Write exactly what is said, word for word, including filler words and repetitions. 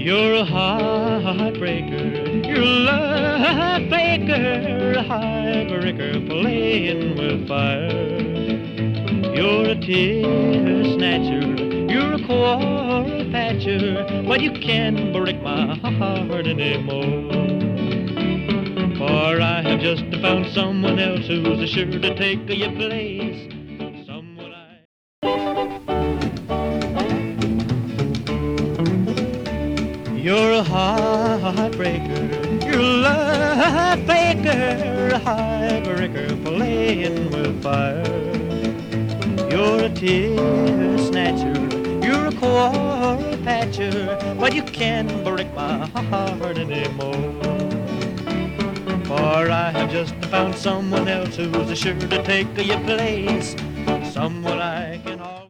You're a heartbreaker, you're a love faker, a heartbreaker playing with fire. You're a tear snatcher, you're a quarrel patcher, but you can't break my heart anymore. For I have just found someone else who's sure to take your place. Someone I... You're a heartbreaker, you're a love faker, a heartbreaker playing with fire. You're a tear snatcher, you're a quarrel patcher, but you can't break my heart anymore. For I have just found someone else who's sure to take your place, someone I can always